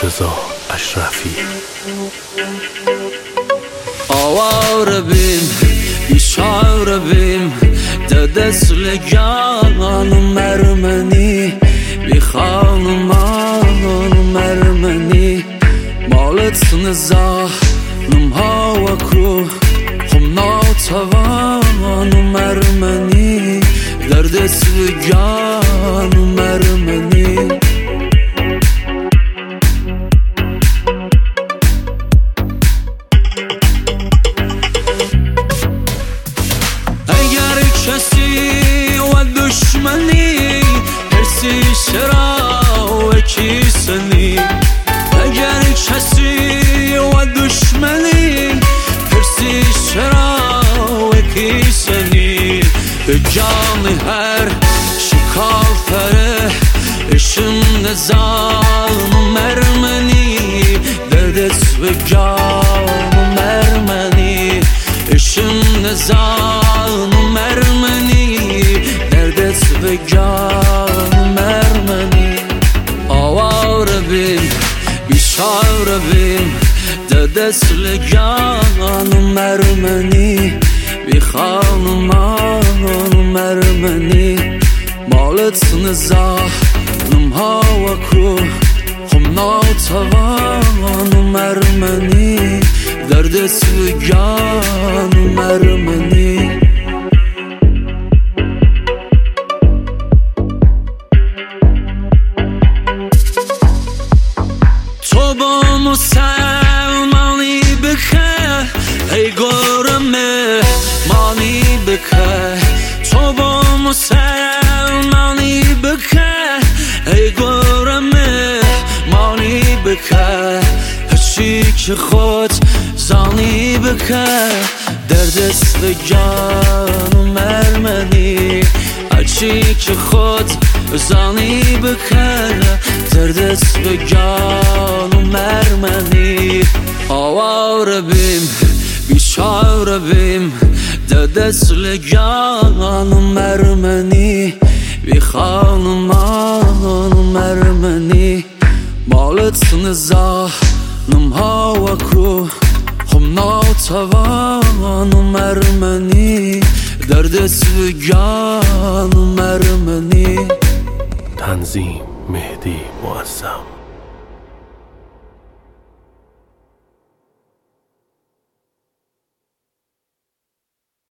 مرتضی اشرفی. آواره بیم بیچاره بیم ده دست لگان مرمنی بی خانمان مرمنی مالت نزاحنم هوا کرو خم ناتوان مرمنی در دست لگان مرمنی کسی و دشمنی هرسی شرا و کیسنی اگر کسی و دشمنی هرسی شرا و کیسنی به جان هر شکافره اشم نظام مرمنی در دست به جان مرمنی اشم نظام مرمنی در دست به جان مرمنی آواره بیم بیچاره بیم در دست لگان مرمنی بی خانمان مرمنی مالت نزاحنم هوا کرو خم ناتوان مرمنی در دست لگان مرمنی تو با مسلمانی بکه ای گرمه مانی بکه تو با مسلمانی بکه ای گرمه مانی بکه هرچی که خود زانی بکه در دست جان مرمنی هرچی که خود زانی بکه در دست جان مرمنی آواره بیم بیچاره بیم در دست لگان مرمنی بی خانمان مرمنی مالت نزاحنم هوا کرو خم ناتوان مرمنی در دست جان مرمنی. تنظیم مهدی معظم.